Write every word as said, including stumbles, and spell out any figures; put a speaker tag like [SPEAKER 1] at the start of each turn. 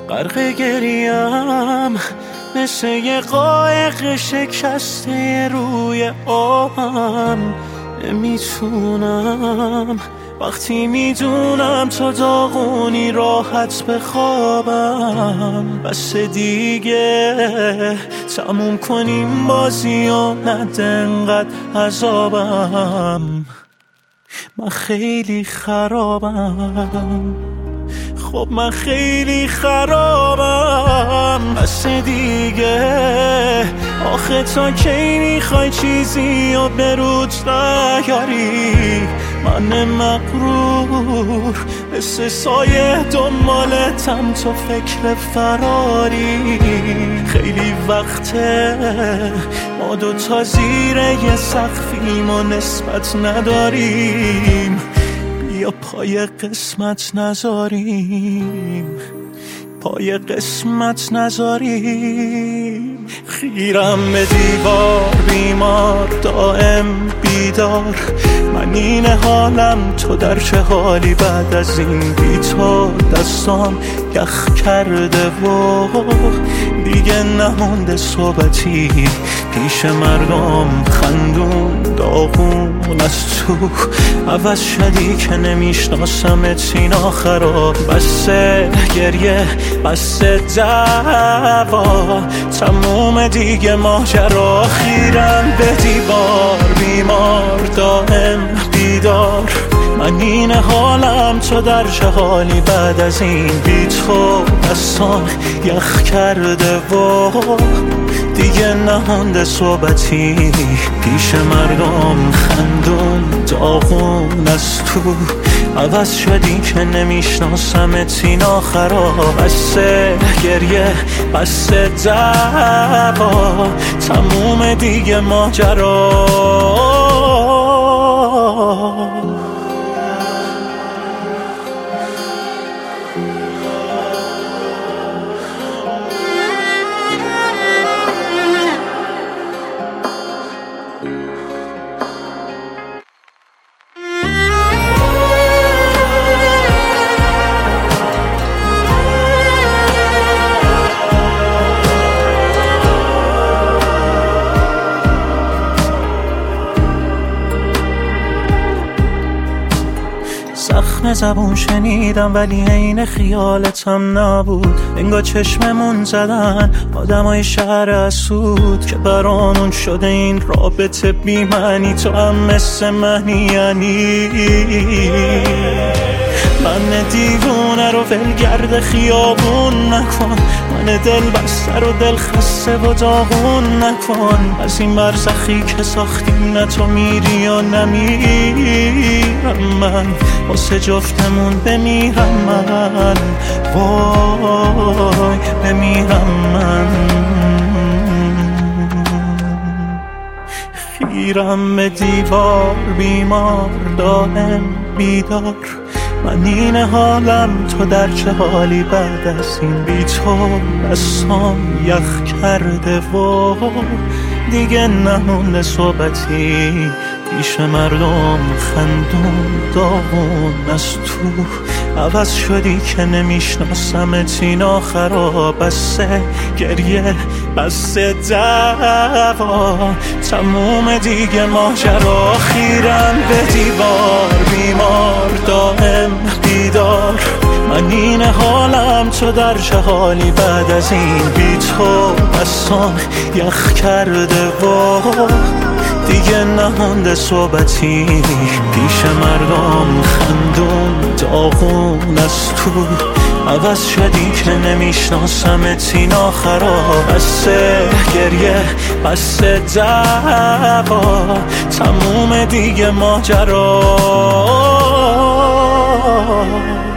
[SPEAKER 1] غرق گریم مثل یه قایق شکسته روی آبم. نمیتونم وقتی میدونم تو داغونی راحت بخوابم. بس دیگه تموم کنیم بازی و نده انقدر عذابم. من خیلی خرابم، خب من خیلی خرابم. بس دیگه آخه تا کی میخوای چیزی و برود نیاری؟ من مغرور مثل سایه دنبالتم تو فکر فراری. خیلی وقته ما دوتا زیر یه سقفیم و نسبت نداریم. یا پای قسمت نذاریم، پای قسمت نذاریم. خیرم به دیوار بیمار دائم بیدار. من این حالم تو در چه حالی بعد از این بی تو؟ دستام یخ کرده و دیگه نمونده صحبتی پیش مردم. خندون داغون از تو عوض شدی که نمیشناسمت سینا خراب. بسه گریه بسه دعوا تموم دیگه ماجرا. خیرم به دیوار بیمار دائم بیدار. من این حالم تو در چه حالی بعد از این بی تو؟ دستام یخ کرده و دیگه نمونده صحبتی پیش مردم. خندون داغون از تو عوض شدی که نمیشناسمت سینا خراب. بسه گریه بسه دعوا تموم دیگه ماجرا. زخم زبون شنیدم ولی عین خیالتم نبود. انگار چشممون زدن آدمای شهر اسود که برامون شده این رابطه بی معنی. تو هم مثل منی یعنی من دیوونه رو ولگرد خیابون نکن. من دل بسته رو دل خسته و داغون نکن. از این برزخی که ساختیم نه تو میری یا نمیرم. من واسه جفتمون بمیرم من، وای بمیرم من. خیرم به دیوار بیمار دائم بیدار. من این حالم تو در چه حالی بعد از این بی تو؟ دستام یخ کرده و دیگه نمونده صحبتی پیش مردم. خندون داغون از تو عوض شدی که نمیشناسمت سینا خراب. بسه گریه بسه دعوا تموم دیگه ماجرا. خیرم به دیوار بیمار دائم بیدار. من این حالم تو در چه حالی بعد از این بی تو؟ دستام یخ کرده و دیگه نمونده صحبتی پیش مردم. خندون داغون از تو عوض شدی که نمیشناسمت سینا خراب. بسه گریه بسه دعوا تموم دیگه ماجرا.